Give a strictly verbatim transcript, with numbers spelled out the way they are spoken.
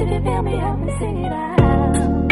If you feel me, help me sing it out.